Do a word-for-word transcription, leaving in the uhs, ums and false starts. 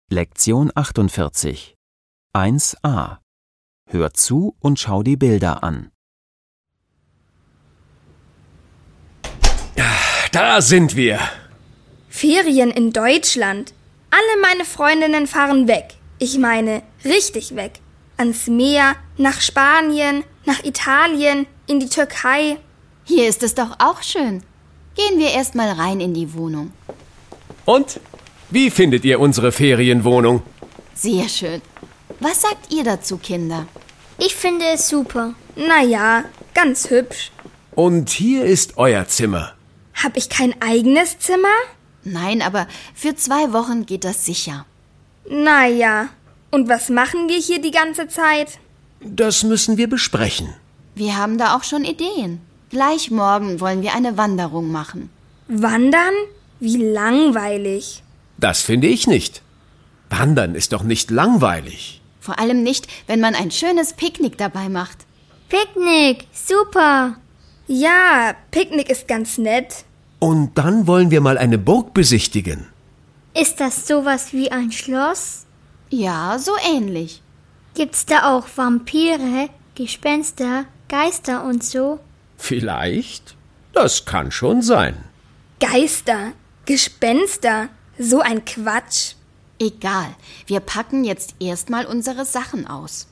Lektion achtundvierzig. eins a. Hör zu und schau die Bilder an. Da sind wir. Ferien in Deutschland. Alle meine Freundinnen fahren weg. Ich meine, richtig weg. Ans Meer, nach Spanien, nach Italien, in die Türkei. Hier ist es doch auch schön. Gehen wir erst mal rein in die Wohnung. Und? Wie findet ihr unsere Ferienwohnung? Sehr schön. Was sagt ihr dazu, Kinder? Ich finde es super. Naja, ganz hübsch. Und hier ist euer Zimmer. Hab ich kein eigenes Zimmer? Nein, aber für zwei Wochen geht das sicher. Naja, und was machen wir hier die ganze Zeit? Das müssen wir besprechen. Wir haben da auch schon Ideen. Gleich morgen wollen wir eine Wanderung machen. Wandern? Wie langweilig. Das finde ich nicht. Wandern ist doch nicht langweilig. Vor allem nicht, wenn man ein schönes Picknick dabei macht. Picknick, super. Ja, Picknick ist ganz nett. Und dann wollen wir mal eine Burg besichtigen. Ist das sowas wie ein Schloss? Ja, so ähnlich. Gibt's da auch Vampire, Gespenster, Geister und so? Vielleicht? Das kann schon sein. Geister, Gespenster, so ein Quatsch. Egal, wir packen jetzt erstmal unsere Sachen aus.